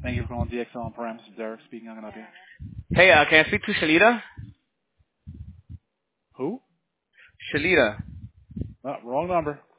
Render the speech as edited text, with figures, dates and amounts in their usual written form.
Thank you for calling DXL on Prime. This is Derek speaking. How can I help you? Hey, can I speak to Shalita? Who? Shalita. Wrong number.